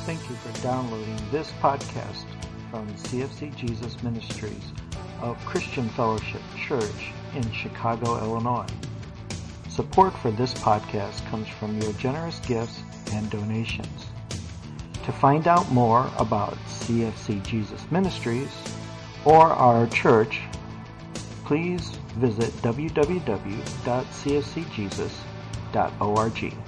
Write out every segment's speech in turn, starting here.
Thank you for downloading this podcast from CFC Jesus Ministries of Christian Fellowship Church in Chicago, Illinois. Support for this podcast comes from your generous gifts and donations. To find out more about CFC Jesus Ministries or our church, please visit www.cfcjesus.org.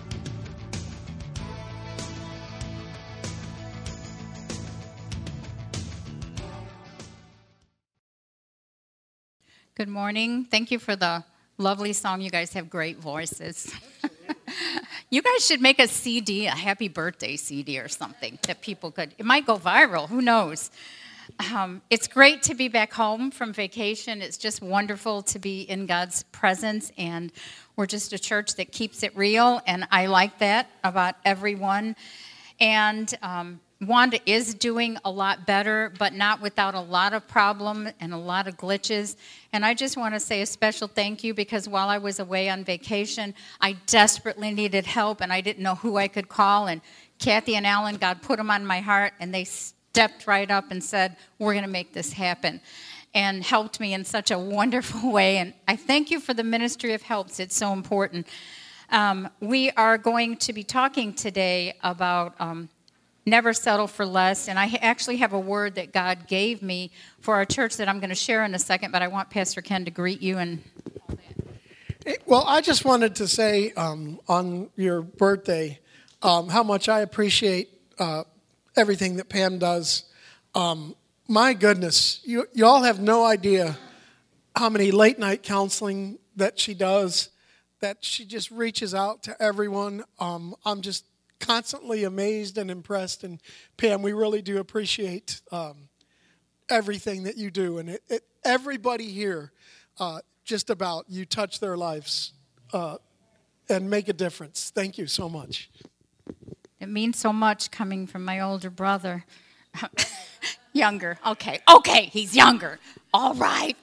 Good morning. Thank you for the lovely song. You guys have great voices. You guys should make a CD, a happy birthday CD or something that people could, it might go viral, who knows. It's great to be back home from vacation. It's just wonderful to be in God's presence, and we're just a church that keeps it real, and I like that about everyone. And Wanda is doing a lot better, but not without a lot of problem and a lot of glitches. And I just want to say a special thank you, because while I was away on vacation, I desperately needed help, and I didn't know who I could call. And Kathy and Alan, God put them on my heart, and they stepped right up and said, we're going to make this happen, and helped me in such a wonderful way. And I thank you for the Ministry of Helps. It's so important. We are going to be talking today about never settle for less. And I actually have a word that God gave me for our church that I'm going to share in a second, but I want Pastor Ken to greet you. And well, I just wanted to say on your birthday how much I appreciate everything that Pam does. My goodness, you all have no idea how many late night counseling that she does, that she just reaches out to everyone. I'm just constantly amazed and impressed, and Pam, we really do appreciate everything that you do, and everybody here, just about, you touch their lives and make a difference. Thank you so much. it means so much coming from my older brother. Younger, okay, he's younger, all right.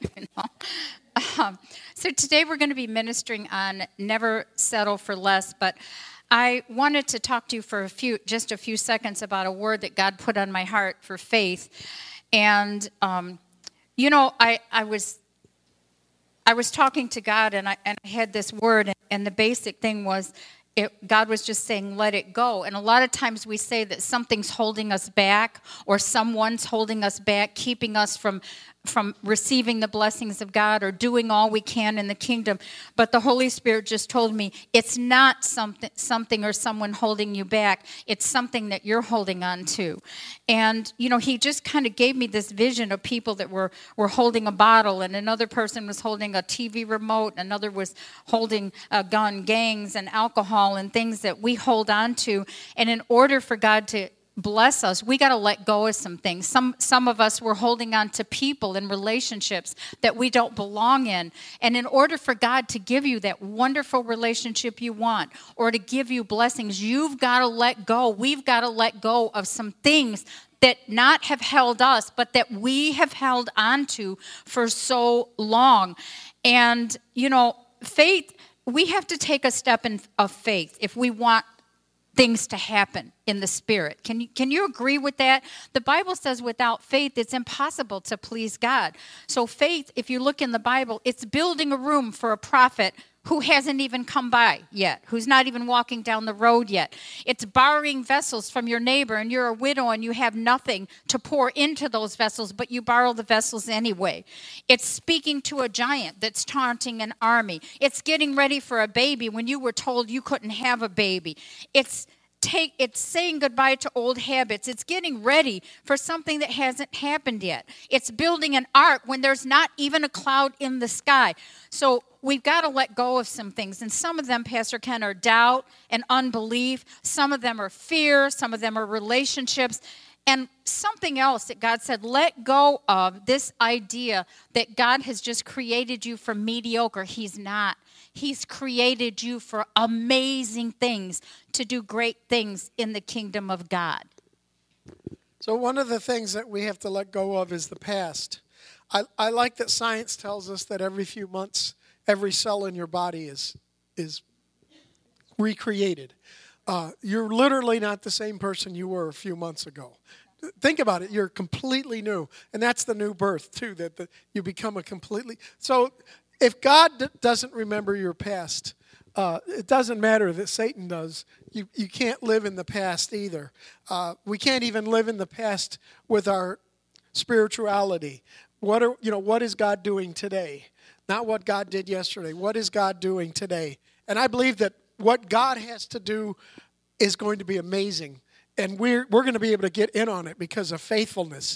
So today we're going to be ministering on never settle for less, but I wanted to talk to you for just a few seconds about a word that God put on my heart for faith. And, I was talking to God, and I had this word, and the basic thing was, God was just saying, let it go. And a lot of times we say that something's holding us back, or someone's holding us back, keeping us from receiving the blessings of God or doing all we can in the kingdom. But the Holy Spirit just told me it's not something or someone holding you back. It's something that you're holding on to. And, he just kind of gave me this vision of people that were holding a bottle, and another person was holding a TV remote, another was holding a gun, gangs and alcohol and things that we hold on to. And in order for God to bless us, we got to let go of some things. Some of us were holding on to people and relationships that we don't belong in. And in order for God to give you that wonderful relationship you want, or to give you blessings, you've got to let go. We've got to let go of some things that not have held us, but that we have held on to for so long. And, faith, we have to take a step of faith if we want things to happen in the Spirit. Can you agree with that? The Bible says without faith, it's impossible to please God. So faith, if you look in the Bible, it's building a room for a prophet who hasn't even come by yet, who's not even walking down the road yet. It's borrowing vessels from your neighbor, and you're a widow and you have nothing to pour into those vessels, but you borrow the vessels anyway. It's speaking to a giant that's taunting an army. It's getting ready for a baby when you were told you couldn't have a baby. It's saying goodbye to old habits. It's getting ready for something that hasn't happened yet. It's building an ark when there's not even a cloud in the sky. So we've got to let go of some things. And some of them, Pastor Ken, are doubt and unbelief. Some of them are fear. Some of them are relationships. And something else that God said, let go of this idea that God has just created you for mediocre. He's not. He's created you for amazing things, to do great things in the kingdom of God. So one of the things that we have to let go of is the past. I like that science tells us that every few months, every cell in your body is recreated. You're literally not the same person you were a few months ago. Think about it. You're completely new. And that's the new birth, too, that you become a completely... So if God doesn't remember your past, it doesn't matter that Satan does. You can't live in the past either. We can't even live in the past with our spirituality. What is God doing today? Not what God did yesterday. What is God doing today? And I believe that what God has to do is going to be amazing. And we're going to be able to get in on it because of faithfulness.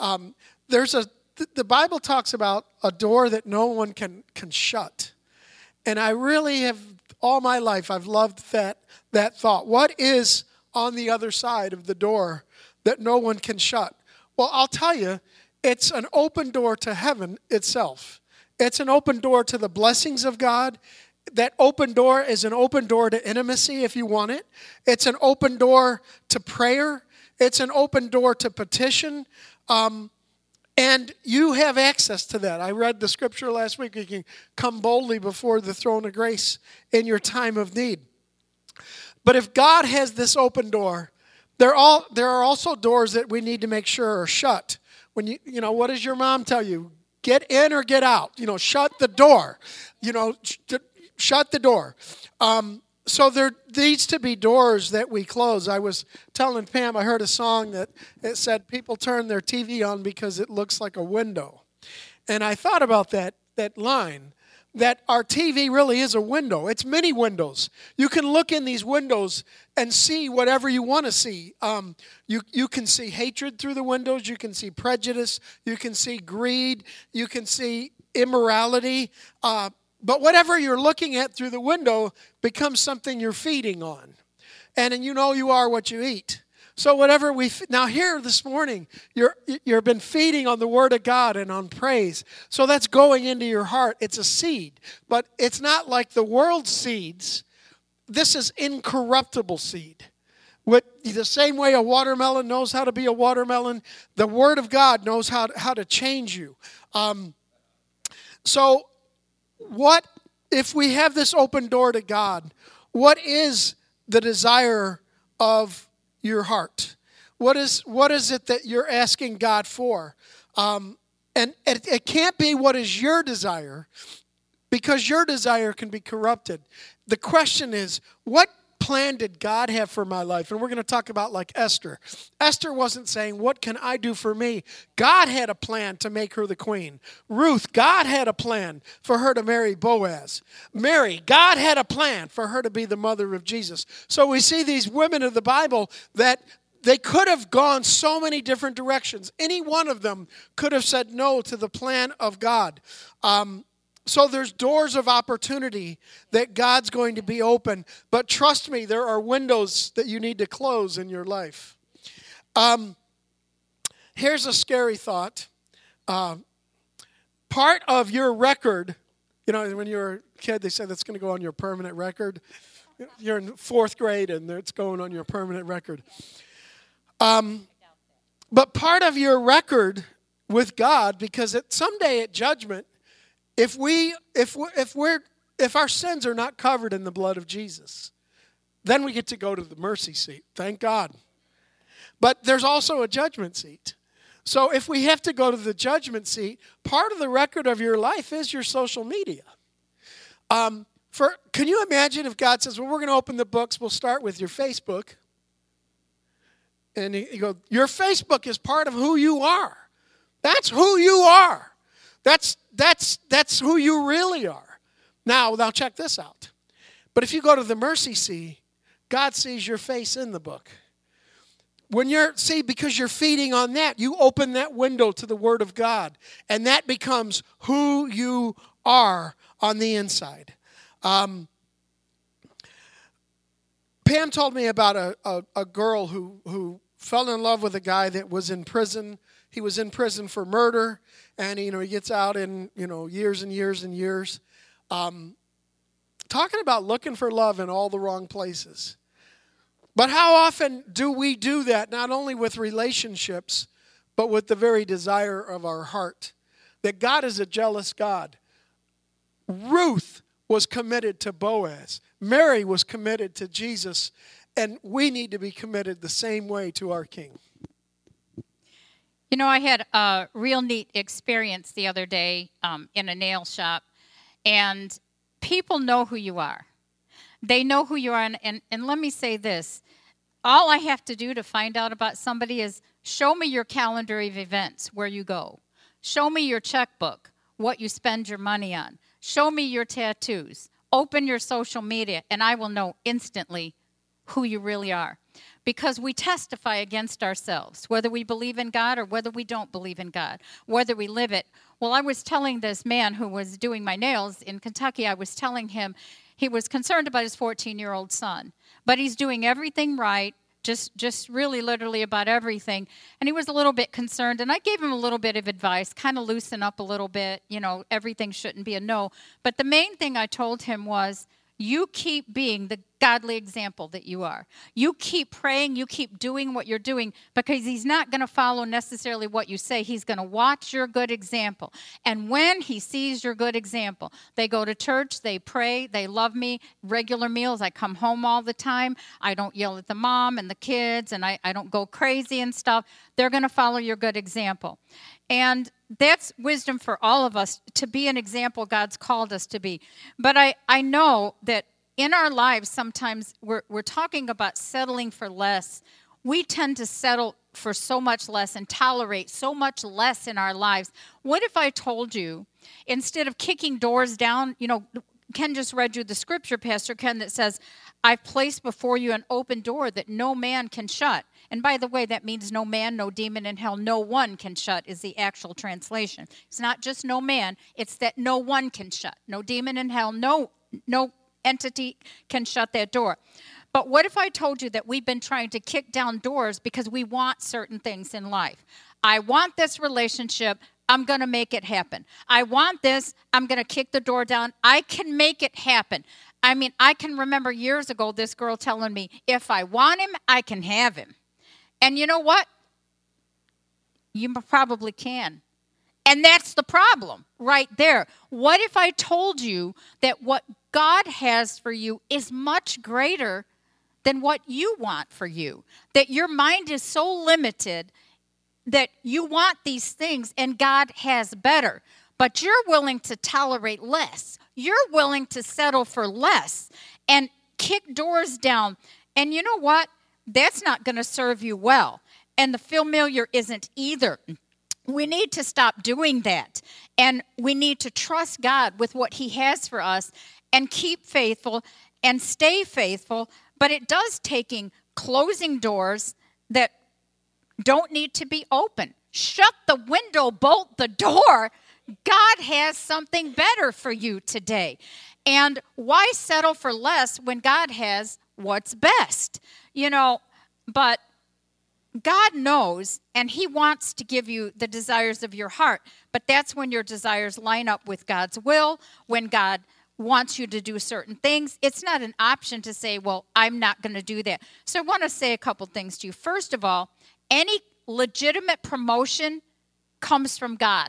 The Bible talks about a door that no one can shut. And I really have, all my life, I've loved that thought. What is on the other side of the door that no one can shut? Well, I'll tell you, it's an open door to heaven itself. It's an open door to the blessings of God. That open door is an open door to intimacy if you want it. It's an open door to prayer. It's an open door to petition. And you have access to that. I read the scripture last week. You can come boldly before the throne of grace in your time of need. But if God has this open door, there are also doors that we need to make sure are shut. When what does your mom tell you? Get in or get out. Shut the door. Shut the door. So there needs to be doors that we close. I was telling Pam, I heard a song that it said people turn their TV on because it looks like a window. And I thought about that line, that our TV really is a window. It's many windows. You can look in these windows and see whatever you want to see. You can see hatred through the windows. You can see prejudice. You can see greed. You can see immorality. But whatever you're looking at through the window becomes something you're feeding on. And you are what you eat. So whatever now here this morning, you've been feeding on the Word of God and on praise. So that's going into your heart. It's a seed. But it's not like the world's seeds. This is incorruptible seed. The same way a watermelon knows how to be a watermelon, the Word of God knows how to change you. So what if we have this open door to God? What is the desire of your heart? What is it that you're asking God for? And it can't be what is your desire, because your desire can be corrupted. The question is, what plan did God have for my life? And we're going to talk about like Esther. Esther wasn't saying, what can I do for me? God had a plan to make her the queen. Ruth, God had a plan for her to marry Boaz. Mary, God had a plan for her to be the mother of Jesus. So we see these women of the Bible that they could have gone so many different directions. Any one of them could have said no to the plan of God. So there's doors of opportunity that God's going to be open. But trust me, there are windows that you need to close in your life. Here's a scary thought. Part of your record, when you were a kid, they said that's going to go on your permanent record. You're in 4th grade and it's going on your permanent record. But part of your record with God, because someday at judgment, if our sins are not covered in the blood of Jesus, then we get to go to the mercy seat. Thank God. But there's also a judgment seat. So if we have to go to the judgment seat, part of the record of your life is your social media. Can you imagine if God says, well, we're going to open the books. We'll start with your Facebook. And you go, your Facebook is part of who you are. That's who you are. That's who you really are. Now check this out. But if you go to the mercy seat, God sees your face in the book. Because you're feeding on that, you open that window to the Word of God. And that becomes who you are on the inside. Pam told me about a girl who fell in love with a guy that was in prison. He was in prison for murder. And, he gets out in, years and years and years. Talking about looking for love in all the wrong places. But how often do we do that, not only with relationships, but with the very desire of our heart? That God is a jealous God. Ruth was committed to Boaz. Mary was committed to Jesus. And we need to be committed the same way to our King. You know, I had a real neat experience the other day in a nail shop, and people know who you are. They know who you are, and let me say this. All I have to do to find out about somebody is show me your calendar of events, where you go. Show me your checkbook, what you spend your money on. Show me your tattoos. Open your social media, and I will know instantly who you really are. Because we testify against ourselves, whether we believe in God or whether we don't believe in God, whether we live it. Well, I was telling this man who was doing my nails in Kentucky, I was telling him he was concerned about his 14-year-old son. But he's doing everything right, just really literally about everything. And he was a little bit concerned, and I gave him a little bit of advice, kind of loosen up a little bit. You know, everything shouldn't be a no. But the main thing I told him was, you keep being the godly example that you are. You keep praying, you keep doing what you're doing, because he's not going to follow necessarily what you say. He's going to watch your good example. And when he sees your good example, they go to church, they pray, they love me, regular meals. I come home all the time. I don't yell at the mom and the kids, and I don't go crazy and stuff. They're going to follow your good example. And that's wisdom for all of us, to be an example God's called us to be. But I know that in our lives, sometimes we're talking about settling for less. We tend to settle for so much less and tolerate so much less in our lives. What if I told you, instead of kicking doors down, you know, Ken just read you the scripture, Pastor Ken, that says, I've placed before you an open door that no man can shut. And by the way, that means no man, no demon in hell, no one can shut is the actual translation. It's not just no man, it's that no one can shut. No demon in hell, no entity can shut that door. But what if I told you that we've been trying to kick down doors because we want certain things in life? I want this relationship, I'm going to make it happen. I want this, I'm going to kick the door down. I can make it happen. I mean, I can remember years ago this girl telling me, if I want him, I can have him. And you know what? You probably can. And that's the problem right there. What if I told you that what God has for you is much greater than what you want for you? That your mind is so limited that you want these things and God has better. But you're willing to tolerate less. You're willing to settle for less and kick doors down. And you know what? That's not going to serve you well. And the familiar isn't either. We need to stop doing that. And we need to trust God with what he has for us and keep faithful and stay faithful. But it does taking closing doors that don't need to be open. Shut the window, bolt the door. God has something better for you today. And why settle for less when God has what's best? You know, but God knows, and he wants to give you the desires of your heart. But that's when your desires line up with God's will, when God wants you to do certain things. It's not an option to say, well, I'm not going to do that. So I want to say a couple things to you. First of all, any legitimate promotion comes from God.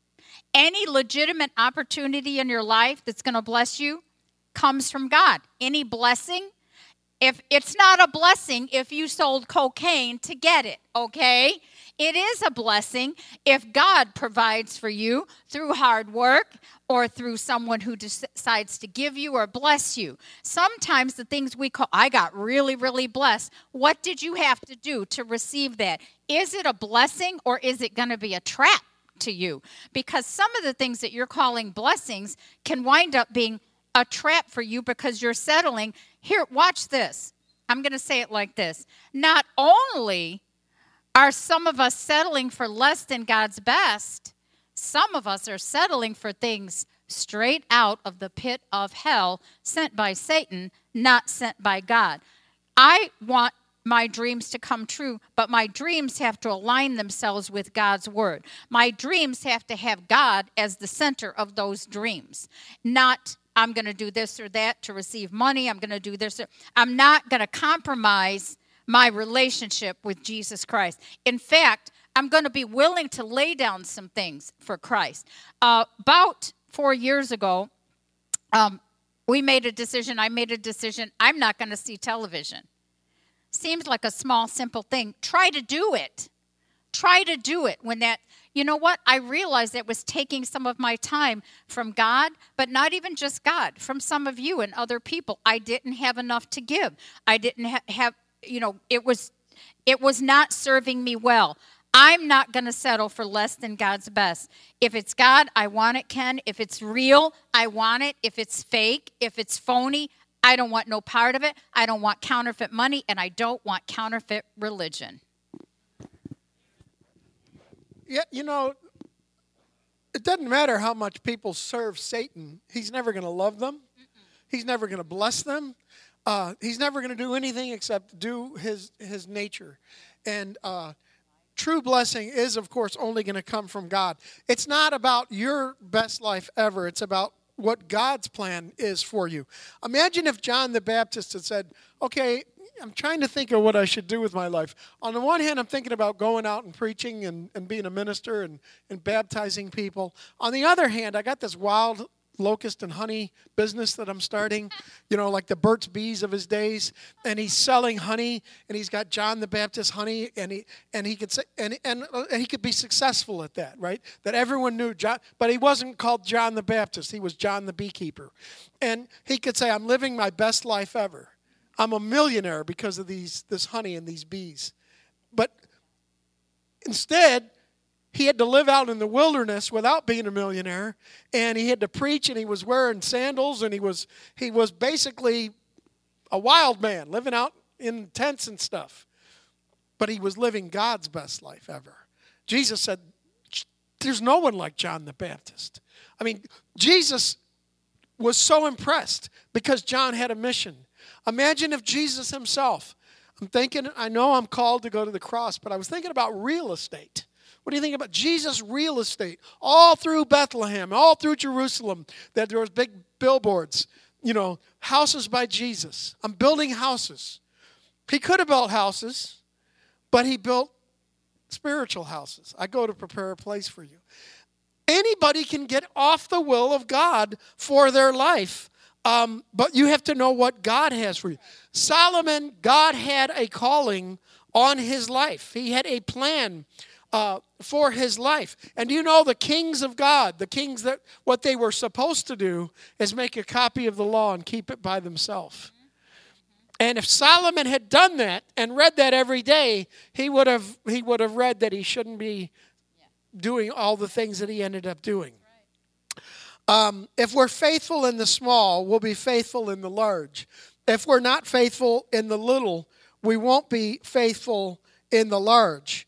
Any legitimate opportunity in your life that's going to bless you comes from God. Any blessing, if it's not a blessing if you sold cocaine to get it, okay? It is a blessing if God provides for you through hard work or through someone who decides to give you or bless you. Sometimes the things we call, I got really, really blessed. What did you have to do to receive that? Is it a blessing or is it going to be a trap to you? Because some of the things that you're calling blessings can wind up being a trap for you because you're settling. Here, watch this. I'm going to say it like this. Not only are some of us settling for less than God's best, some of us are settling for things straight out of the pit of hell, sent by Satan, not sent by God. I want my dreams to come true, but my dreams have to align themselves with God's word. My dreams have to have God as the center of those dreams, not I'm going to do this or that to receive money. I'm going to do this. I'm not going to compromise my relationship with Jesus Christ. In fact, I'm going to be willing to lay down some things for Christ. About 4 years ago, we made a decision. I made a decision. I'm not going to see television. seems like a small, simple thing. Try to do it. Try to do it when that, you know what? I realized it was taking some of my time from God, but not even just God, from some of you and other people. I didn't have enough to give. I didn't have, it was not serving me well. I'm not going to settle for less than God's best. If it's God, I want it, Ken. If it's real, I want it. If it's fake, if it's phony, I don't want no part of it. I don't want counterfeit money, and I don't want counterfeit religion. Yeah, it doesn't matter how much people serve Satan. He's never going to love them. He's never going to bless them. He's never going to do anything except do his nature. And true blessing is, of course, only going to come from God. It's not about your best life ever. It's about what God's plan is for you. Imagine if John the Baptist had said, okay, I'm trying to think of what I should do with my life. On the one hand, I'm thinking about going out and preaching and being a minister and baptizing people. On the other hand, I got this wild locust and honey business that I'm starting, like the Burt's Bees of his days, and he's selling honey, and he's got John the Baptist honey, and he could say and he could be successful at that, right? That everyone knew John, but he wasn't called John the Baptist. He was John the Beekeeper, and he could say, "I'm living my best life ever. I'm a millionaire because of this honey and these bees." But instead, he had to live out in the wilderness without being a millionaire, and he had to preach, and he was wearing sandals, and he was basically a wild man living out in tents and stuff. But he was living God's best life ever. Jesus said, there's no one like John the Baptist. I mean, Jesus was so impressed because John had a mission. Imagine if Jesus himself, I know I'm called to go to the cross, but I was thinking about real estate. What do you think about Jesus' real estate? All through Bethlehem, all through Jerusalem, that there was big billboards, houses by Jesus. I'm building houses. He could have built houses, but he built spiritual houses. I go to prepare a place for you. Anybody can get off the will of God for their life, but you have to know what God has for you. Solomon, God had a calling on his life. He had a plan for his life. And you know the kings of God, the kings that what they were supposed to do is make a copy of the law and keep it by themselves. And if Solomon had done that and read that every day, he would have read that he shouldn't be doing all the things that he ended up doing. If we're faithful in the small, we'll be faithful in the large. If we're not faithful in the little, we won't be faithful in the large.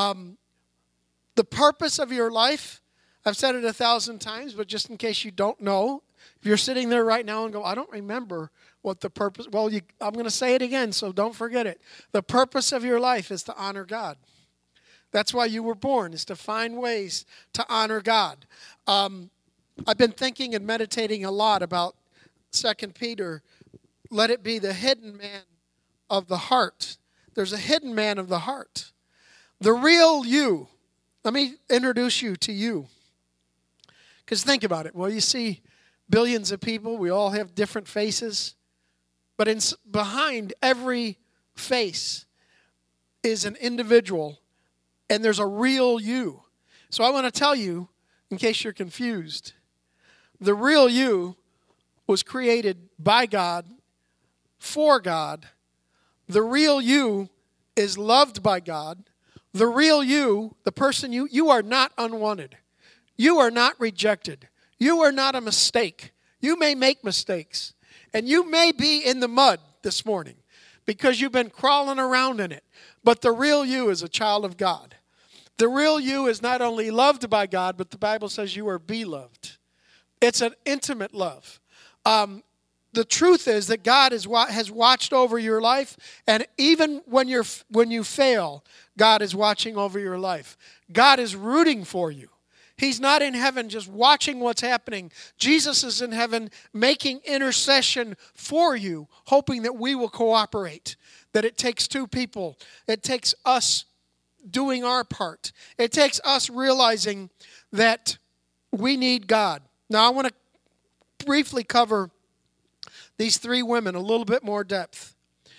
The purpose of your life, I've said it 1,000 times, but just in case you don't know, if you're sitting there right now and go, I don't remember what the purpose, I'm going to say it again, so don't forget it. The purpose of your life is to honor God. That's why you were born, is to find ways to honor God. I've been thinking and meditating a lot about 2 Peter. Let it be the hidden man of the heart. There's a hidden man of the heart. The real you. Let me introduce you to you. Because think about it. Well, you see billions of people. We all have different faces. But behind every face is an individual. And there's a real you. So I want to tell you, in case you're confused, the real you was created by God, for God. The real you is loved by God. The real you, the person you are not unwanted. You are not rejected. You are not a mistake. You may make mistakes. And you may be in the mud this morning because you've been crawling around in it. But the real you is a child of God. The real you is not only loved by God, but the Bible says you are beloved. It's an intimate love. The truth is that God has watched over your life, and even when you fail, God is watching over your life. God is rooting for you. He's not in heaven just watching what's happening. Jesus is in heaven making intercession for you, hoping that we will cooperate, that it takes two people. It takes us doing our part. It takes us realizing that we need God. Now, I want to briefly cover these three women a little bit more depth.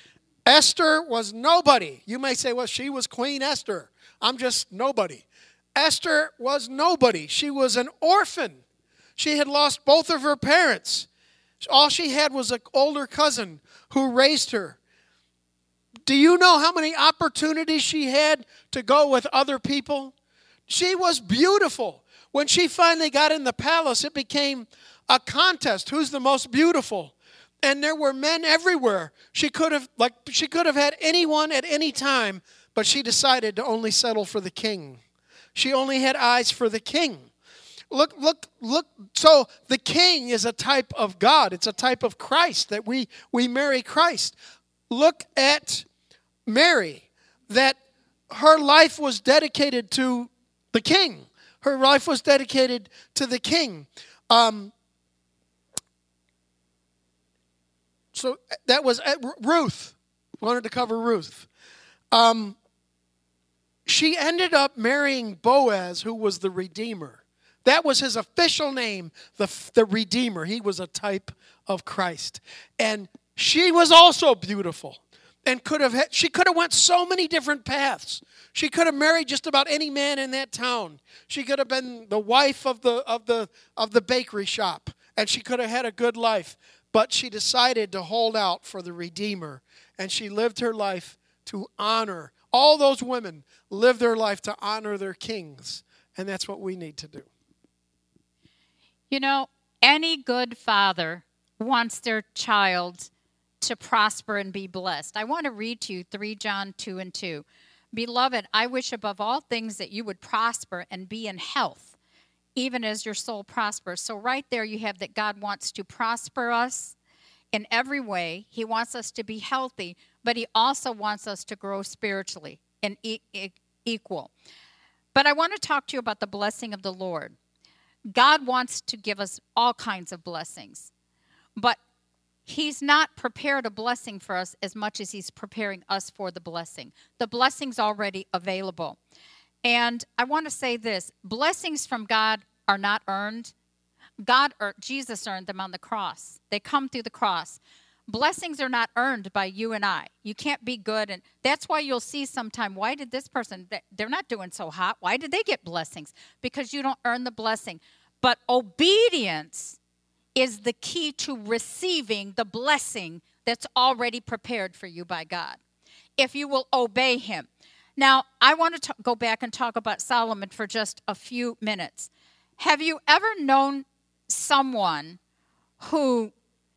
Esther was nobody. You may say, well, she was Queen Esther. I'm just nobody. Esther was nobody. She was an orphan. She had lost both of her parents. All she had was an older cousin who raised her. Do you know how many opportunities she had to go with other people? She was beautiful. When she finally got in the palace, it became a contest. Who's the most beautiful? And there were men everywhere. She could have had anyone at any time, but she decided to only settle for the king. She only had eyes for the king. Look. So the king is a type of God. It's a type of Christ, that we marry Christ. Look at Mary, that her life was dedicated to the king. Her life was dedicated to the king. So that was Ruth. Wanted to cover Ruth. She ended up marrying Boaz, who was the Redeemer. That was his official name, the Redeemer. He was a type of Christ. And she was also beautiful. And she could have went so many different paths. She could have married just about any man in that town. She could have been the wife of the bakery shop, and she could have had a good life. But she decided to hold out for the Redeemer, and she lived her life to honor. All those women lived their life to honor their kings, and that's what we need to do. You know, any good father wants their child to prosper and be blessed. I want to read to you 3 John 2:2. Beloved, I wish above all things that you would prosper and be in health, even as your soul prospers. So right there you have that God wants to prosper us in every way. He wants us to be healthy, but he also wants us to grow spiritually and equal. But I want to talk to you about the blessing of the Lord. God wants to give us all kinds of blessings, but he's not prepared a blessing for us as much as he's preparing us for the blessing. The blessing's already available. And I want to say this, blessings from God are not earned. Jesus earned them on the cross. They come through the cross. Blessings are not earned by you and I. You can't be good. And that's why you'll see sometime, why did this person, they're not doing so hot. Why did they get blessings? Because you don't earn the blessing. But obedience is the key to receiving the blessing that's already prepared for you by God, if you will obey him. Now, I want to go back and talk about Solomon for just a few minutes. Have you ever known someone who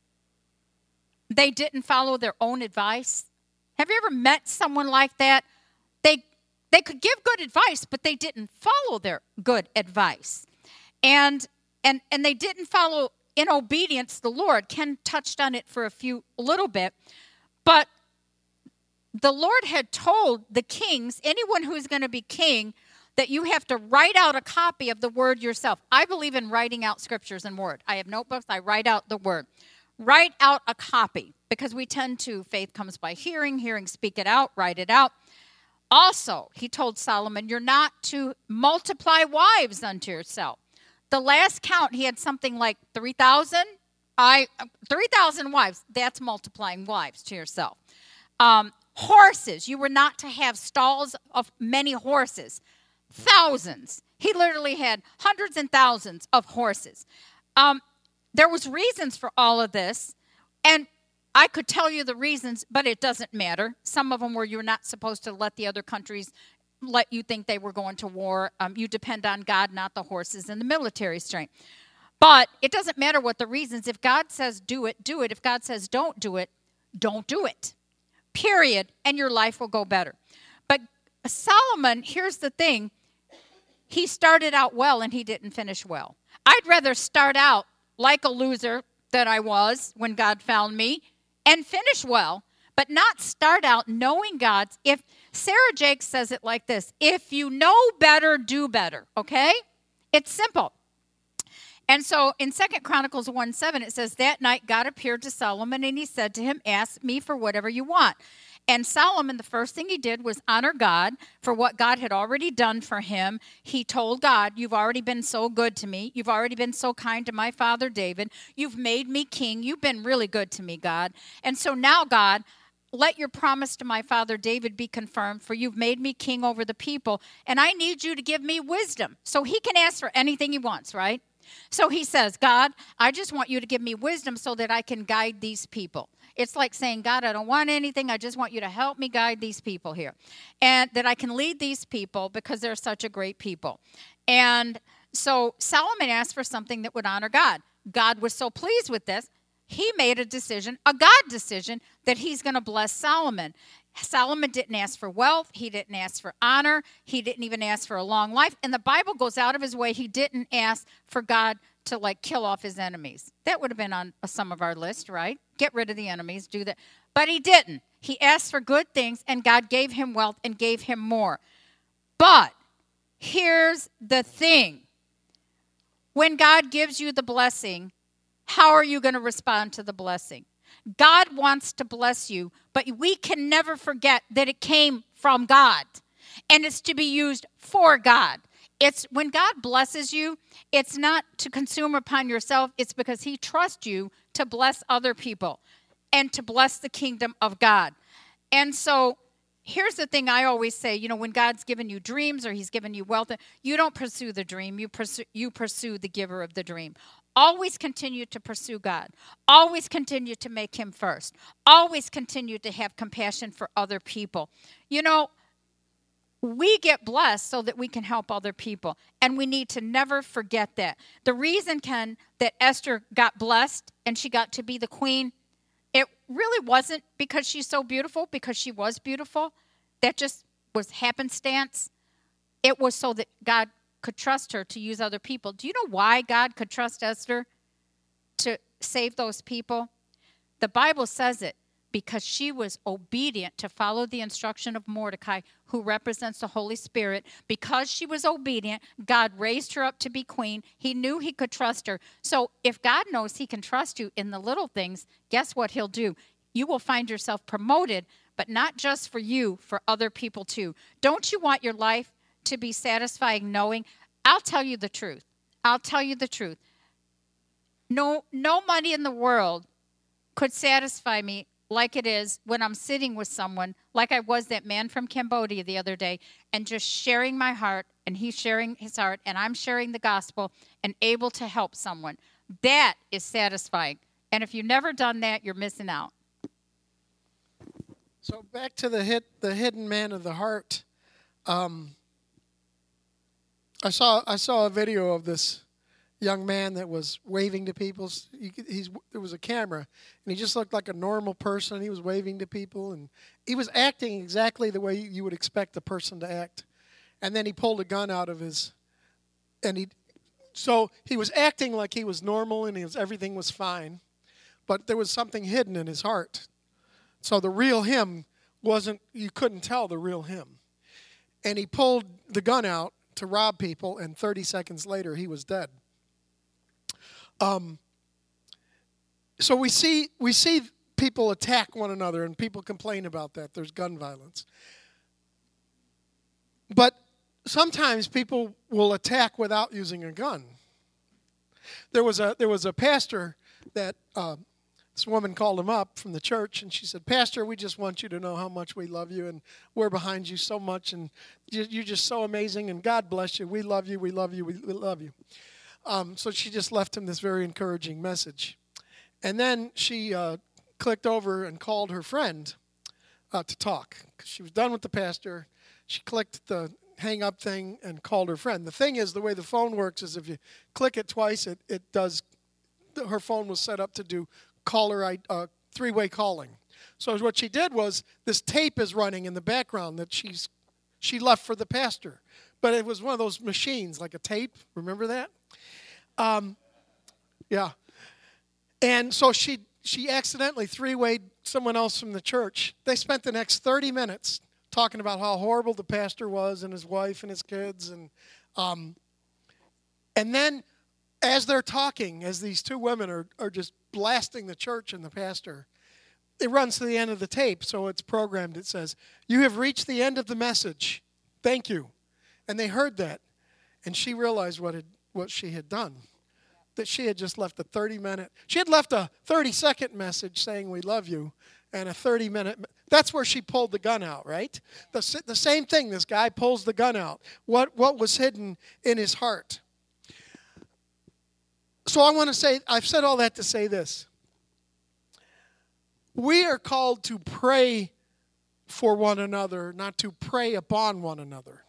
they didn't follow their own advice? Have you ever met someone like that? They could give good advice, but they didn't follow their good advice. And they didn't follow in obedience the Lord. Ken touched on it for a little bit. But the Lord had told the kings, anyone who's going to be king, that you have to write out a copy of the word yourself. I believe in writing out scriptures in word. I have notebooks. I write out the word. Write out a copy, because we tend to, faith comes by hearing, speak it out, write it out. Also, he told Solomon, you're not to multiply wives unto yourself. The last count, he had something like 3,000. 3,000 wives. That's multiplying wives to yourself. Horses. You were not to have stalls of many horses. Thousands. He literally had hundreds and thousands of horses. There was reasons for all of this, and I could tell you the reasons, but it doesn't matter. Some of them were you're not supposed to let the other countries let you think they were going to war. You depend on God, not the horses and the military strength. But it doesn't matter what the reasons. If God says do it, do it. If God says don't do it, don't do it. Period. And your life will go better. But Solomon, here's the thing. He started out well and he didn't finish well. I'd rather start out like a loser that I was when God found me and finish well, but not start out knowing God's. If Sarah Jakes says it like this, if you know better, do better, okay? It's simple. And so in 2 Chronicles 1:7, it says, that night God appeared to Solomon and he said to him, ask me for whatever you want. And Solomon, the first thing he did was honor God for what God had already done for him. He told God, you've already been so good to me. You've already been so kind to my father David. You've made me king. You've been really good to me, God. And so now, God, let your promise to my father David be confirmed, for you've made me king over the people, and I need you to give me wisdom. So he can ask for anything he wants, right? So he says, God, I just want you to give me wisdom so that I can guide these people. It's like saying, God, I don't want anything. I just want you to help me guide these people here. And that I can lead these people because they're such a great people. And so Solomon asked for something that would honor God. God was so pleased with this, he made a decision, a God decision, that he's going to bless Solomon. Solomon didn't ask for wealth. He didn't ask for honor. He didn't even ask for a long life. And the Bible goes out of his way. He didn't ask for God to kill off his enemies. That would have been on some of our list, right? Get rid of the enemies, do that. But he didn't. He asked for good things, and God gave him wealth and gave him more. But here's the thing. When God gives you the blessing, how are you going to respond to the blessing? God wants to bless you, but we can never forget that it came from God, and it's to be used for God. It's when God blesses you, it's not to consume upon yourself. It's because he trusts you to bless other people and to bless the kingdom of God. And so here's the thing I always say, when God's given you dreams or he's given you wealth, you don't pursue the dream. You pursue the giver of the dream. Always continue to pursue God. Always continue to make him first. Always continue to have compassion for other people. We get blessed so that we can help other people. And we need to never forget that. The reason, Ken, that Esther got blessed and she got to be the queen, it really wasn't because she's so beautiful, because she was beautiful. That just was happenstance. It was so that God could trust her to use other people. Do you know why God could trust Esther to save those people? The Bible says it because she was obedient to follow the instruction of Mordecai, who represents the Holy Spirit. Because she was obedient, God raised her up to be queen. He knew he could trust her. So if God knows he can trust you in the little things, guess what he'll do? You will find yourself promoted, but not just for you, for other people too. Don't you want your life to be satisfying knowing? I'll tell you the truth. I'll tell you the truth. No money in the world could satisfy me like it is when I'm sitting with someone, like I was that man from Cambodia the other day, and just sharing my heart, and he's sharing his heart, and I'm sharing the gospel, and able to help someone. That is satisfying. And if you've never done that, you're missing out. So back to the hidden man of the heart. I saw a video of this young man that was waving to people. There was a camera, and he just looked like a normal person. He was waving to people, and he was acting exactly the way you would expect a person to act. And then he pulled a gun out of his, so he was acting like he was normal and everything was fine, but there was something hidden in his heart. So the real him you couldn't tell the real him. And he pulled the gun out to rob people, and 30 seconds later he was dead. So we see people attack one another, and people complain about that. There's gun violence. But sometimes people will attack without using a gun. There was a pastor that this woman called him up from the church, and she said, "Pastor, we just want you to know how much we love you, and we're behind you so much, and you're just so amazing, and God bless you. We love you, we love you, we love you." So she just left him this very encouraging message. And then she clicked over and called her friend to talk. She was done with the pastor. She clicked the hang-up thing and called her friend. The thing is, the way the phone works is if you click it twice, it does. Her phone was set up to do three-way calling. So what she did was, this tape is running in the background that she left for the pastor. But it was one of those machines, like a tape. Remember that? Yeah. And so she accidentally three-wayed someone else from the church. They spent the next 30 minutes talking about how horrible the pastor was and his wife and his kids. And then as they're talking, as these two women are just blasting the church and the pastor, it runs to the end of the tape, so it's programmed. It says, "You have reached the end of the message. Thank you." And they heard that, and she realized what she had done. That she had just left she had left a 30-second message saying we love you, and a 30-minute. That's where she pulled the gun out, right? The same thing. This guy pulls the gun out. What was hidden in his heart? So I want to say, I've said all that to say this. We are called to pray for one another, not to prey upon one another.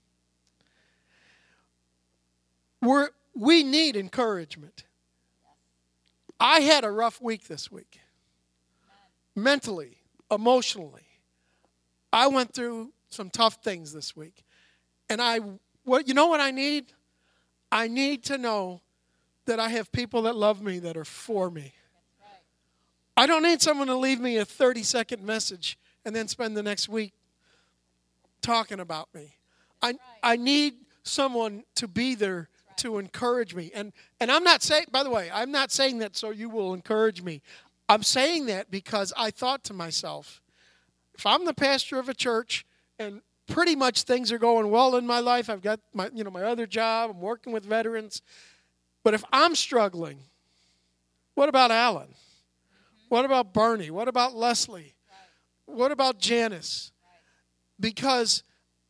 We need encouragement. I had a rough week this week. Mentally, emotionally. I went through some tough things this week. And you know what I need? I need to know that I have people that love me, that are for me. I don't need someone to leave me a 30-second message and then spend the next week talking about me. I need someone to be there to encourage me. And I'm not saying, by the way, I'm not saying that so you will encourage me. I'm saying that because I thought to myself, if I'm the pastor of a church and pretty much things are going well in my life, I've got my other job, I'm working with veterans, but if I'm struggling, what about Alan? What about Bernie? What about Leslie? What about Janice? Because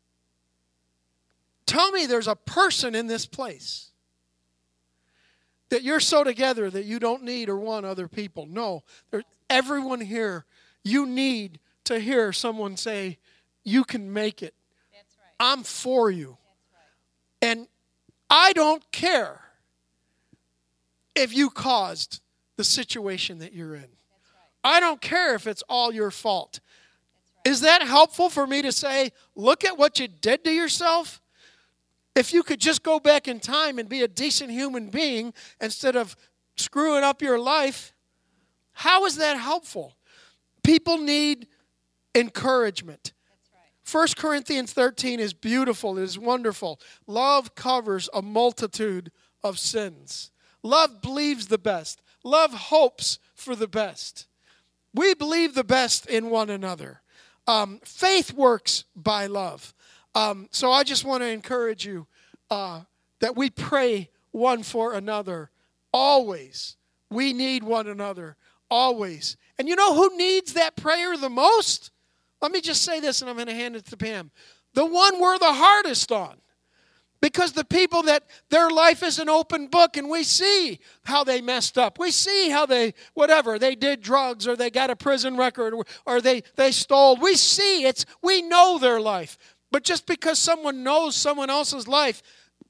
tell me there's a person in this place that you're so together that you don't need or want other people. No, everyone here, you need to hear someone say, you can make it. That's right. I'm for you. That's right. And I don't care if you caused the situation that you're in. That's right. I don't care if it's all your fault. That's right. Is that helpful for me to say, look at what you did to yourself? If you could just go back in time and be a decent human being instead of screwing up your life, how is that helpful? People need encouragement. That's right. 1 Corinthians 13 is beautiful. It is wonderful. Love covers a multitude of sins. Love believes the best. Love hopes for the best. We believe the best in one another. Faith works by love. So I just want to encourage you that we pray one for another always. We need one another always. And you know who needs that prayer the most? Let me just say this, and I'm going to hand it to Pam. The one we're the hardest on. Because the people that their life is an open book, and we see how they messed up. We see how they did drugs, or they got a prison record, or they stole. We know their life. But just because someone knows someone else's life,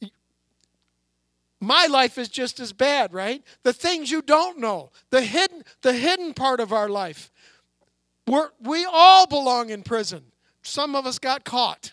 my life is just as bad, right? The things you don't know, the hidden part of our life. We all belong in prison. Some of us got caught.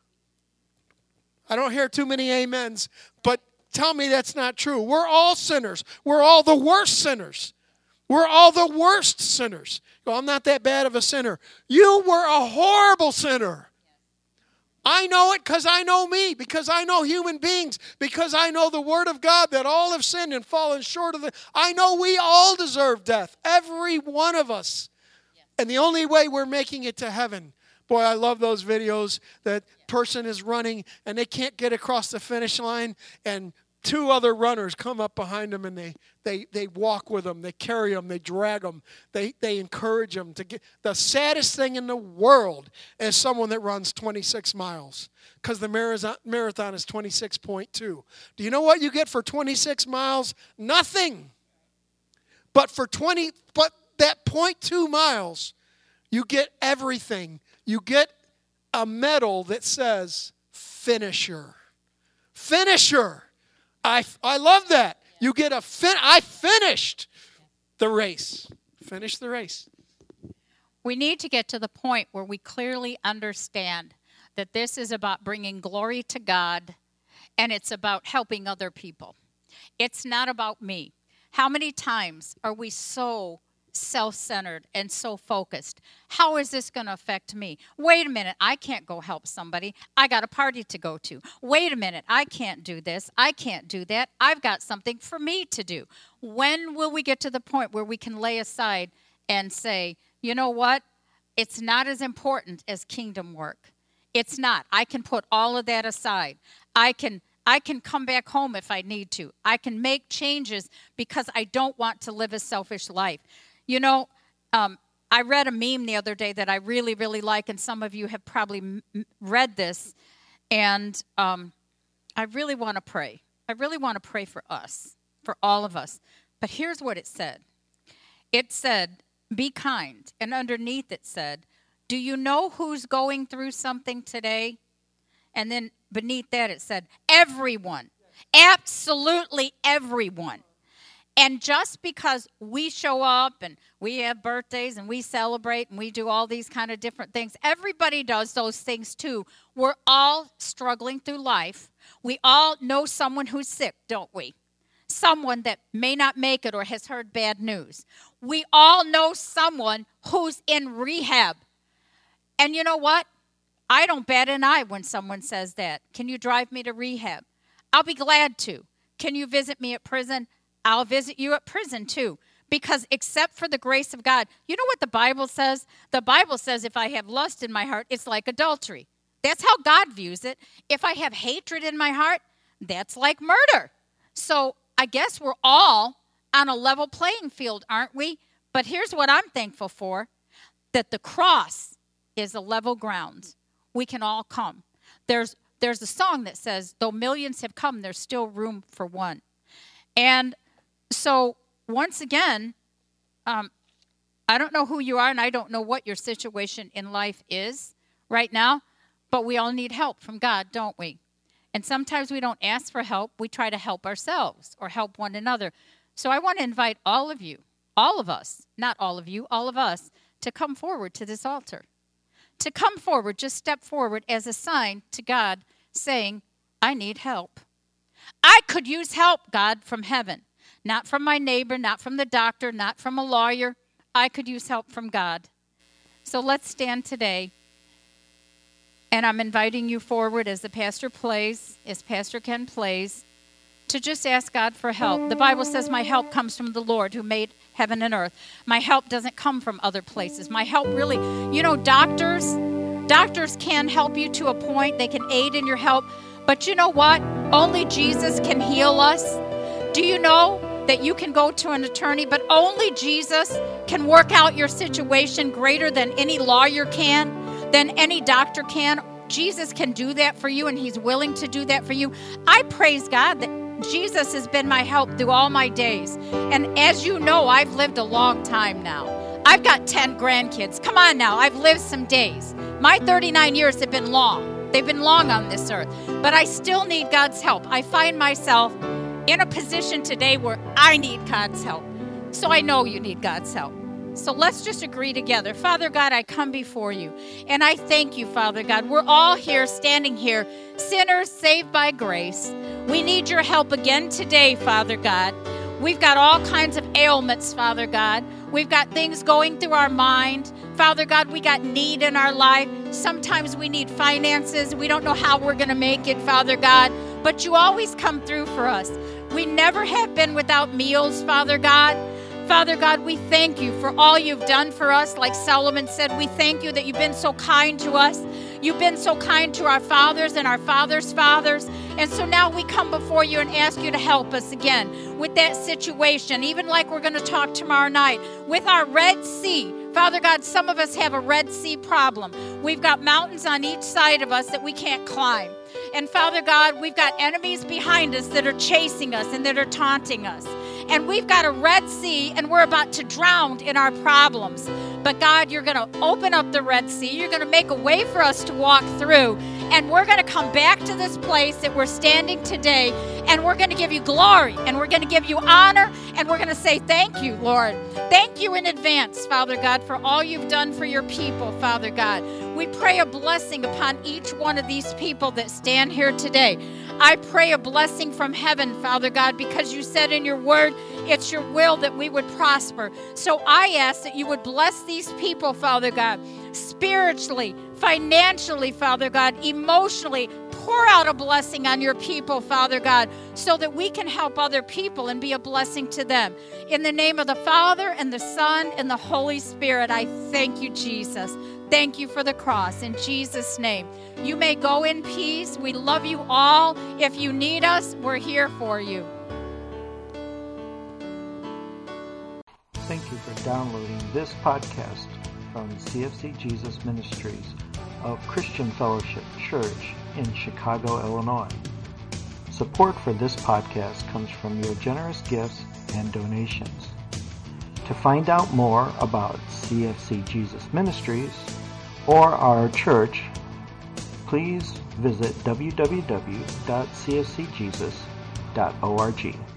I don't hear too many amens, but tell me that's not true. We're all sinners. We're all the worst sinners. We're all the worst sinners. Well, I'm not that bad of a sinner. You were a horrible sinner. I know it because I know me, because I know human beings, because I know the Word of God that all have sinned and fallen short of I know we all deserve death, every one of us. And the only way we're making it to heaven, boy, I love those videos that person is running and they can't get across the finish line, and two other runners come up behind them and they walk with them, they carry them, they drag them, they encourage them to get. The saddest thing in the world is someone that runs 26 miles because the marathon is 26.2. Do you know what you get for 26 miles? Nothing. But that 0.2 miles, you get everything. You get a medal that says finisher. Finisher. I love that. You get I finished the race. Finish the race. We need to get to the point where we clearly understand that this is about bringing glory to God, and it's about helping other people. It's not about me. How many times are we so self-centered and so focused? How is this going to affect me? Wait a minute, I can't go help somebody. I got a party to go to. Wait a minute, I can't do this. I can't do that. I've got something for me to do. When will we get to the point where we can lay aside and say, you know what? It's not as important as kingdom work. It's not. I can put all of that aside. I can come back home if I need to. I can make changes because I don't want to live a selfish life. You know, I read a meme the other day that I really, really like, and some of you have probably read this, and I really want to pray. I really want to pray for us, for all of us. But here's what it said. It said, be kind. And underneath it said, do you know who's going through something today? And then beneath that it said, everyone. Absolutely everyone. And just because we show up and we have birthdays and we celebrate and we do all these kind of different things, everybody does those things too. We're all struggling through life. We all know someone who's sick, don't we? Someone that may not make it or has heard bad news. We all know someone who's in rehab. And you know what? I don't bat an eye when someone says that. Can you drive me to rehab? I'll be glad to. Can you visit me at prison? I'll visit you at prison too. Because except for the grace of God, you know what the Bible says? The Bible says if I have lust in my heart, it's like adultery. That's how God views it. If I have hatred in my heart, that's like murder. So I guess we're all on a level playing field, aren't we? But here's what I'm thankful for, that the cross is a level ground. We can all come. There's a song that says, though millions have come, there's still room for one. And so, once again, I don't know who you are, and I don't know what your situation in life is right now, but we all need help from God, don't we? And sometimes we don't ask for help. We try to help ourselves or help one another. So I want to invite all of you, all of us, not all of you, all of us, to come forward to this altar. To come forward, just step forward as a sign to God saying, I need help. I could use help, God, from heaven. Not from my neighbor, not from the doctor, not from a lawyer. I could use help from God. So let's stand today. And I'm inviting you forward as the pastor plays, as Pastor Ken plays, to just ask God for help. The Bible says my help comes from the Lord who made heaven and earth. My help doesn't come from other places. My help really, doctors can help you to a point. They can aid in your help. But you know what? Only Jesus can heal us. Do you know that you can go to an attorney, but only Jesus can work out your situation greater than any lawyer can, than any doctor can? Jesus can do that for you, and he's willing to do that for you. I praise God that Jesus has been my help through all my days. And as you know, I've lived a long time now. I've got 10 grandkids. Come on now, I've lived some days. My 39 years have been long. They've been long on this earth. But I still need God's help. I find myself in a position today where I need God's help. So I know you need God's help. So let's just agree together. Father God, I come before you, and I thank you, Father God. We're all here, standing here, sinners saved by grace. We need your help again today, Father God. We've got all kinds of ailments, Father God. We've got things going through our mind. Father God, we got need in our life. Sometimes we need finances. We don't know how we're going to make it, Father God. But you always come through for us. We never have been without meals, Father God. Father God, we thank you for all you've done for us. Like Solomon said, we thank you that you've been so kind to us. You've been so kind to our fathers and our fathers' fathers. And so now we come before you and ask you to help us again with that situation, even like we're going to talk tomorrow night, with our Red Sea. Father God, some of us have a Red Sea problem. We've got mountains on each side of us that we can't climb. And Father God, we've got enemies behind us that are chasing us and that are taunting us. And we've got a Red Sea, and we're about to drown in our problems. But God, you're going to open up the Red Sea. You're going to make a way for us to walk through. And we're going to come back to this place that we're standing today, and we're going to give you glory, and we're going to give you honor, and we're going to say thank you, Lord. Thank you in advance, Father God, for all you've done for your people, Father God. We pray a blessing upon each one of these people that stand here today. I pray a blessing from heaven, Father God, because you said in your word, it's your will that we would prosper. So I ask that you would bless these people, Father God, spiritually, financially, Father God, emotionally. Pour out a blessing on your people, Father God, so that we can help other people and be a blessing to them. In the name of the Father and the Son and the Holy Spirit, I thank you, Jesus. Thank you for the cross. In Jesus' name. You may go in peace. We love you all. If you need us, we're here for you. Thank you for downloading this podcast from CFC Jesus Ministries of Christian Fellowship Church in Chicago, Illinois. Support for this podcast comes from your generous gifts and donations. To find out more about CFC Jesus Ministries or our church, please visit www.cfcjesus.org.